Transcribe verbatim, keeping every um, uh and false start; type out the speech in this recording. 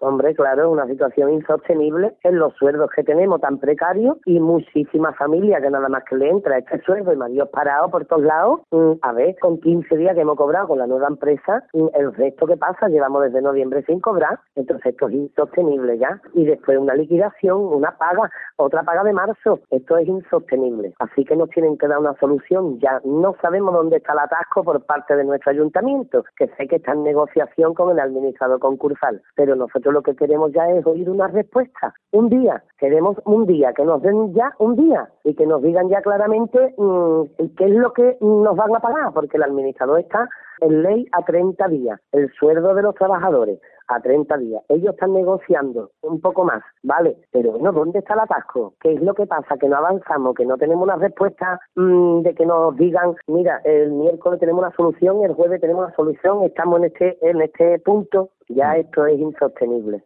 Hombre, claro, es una situación insostenible en los sueldos que tenemos tan precarios y muchísimas familias que nada más que le entra este sueldo y maridos parados por todos lados. Mm, a ver, con quince días que hemos cobrado con la nueva empresa, mm, el resto que pasa, llevamos desde noviembre sin cobrar, entonces esto es insostenible ya. Y después una liquidación, una paga, otra paga de marzo, esto es insostenible. Así que nos tienen que dar una solución ya. No sabemos dónde está el atasco por parte de nuestro ayuntamiento, que sé que está en negociación con el administrador concursal, pero nosotros lo que queremos ya es oír una respuesta. Un día, queremos un día, que nos den ya un día y que nos digan ya claramente mmm, qué es lo que nos van a pagar, porque el administrador está en ley a treinta días, el sueldo de los trabajadores a treinta días. Ellos están negociando un poco más, ¿vale? Pero bueno, ¿dónde está el atasco? ¿Qué es lo que pasa? Que no avanzamos, que no tenemos una respuesta mmm, de que nos digan, mira, el miércoles tenemos una solución, el jueves tenemos una solución, estamos en este, en este punto. Ya esto es insostenible.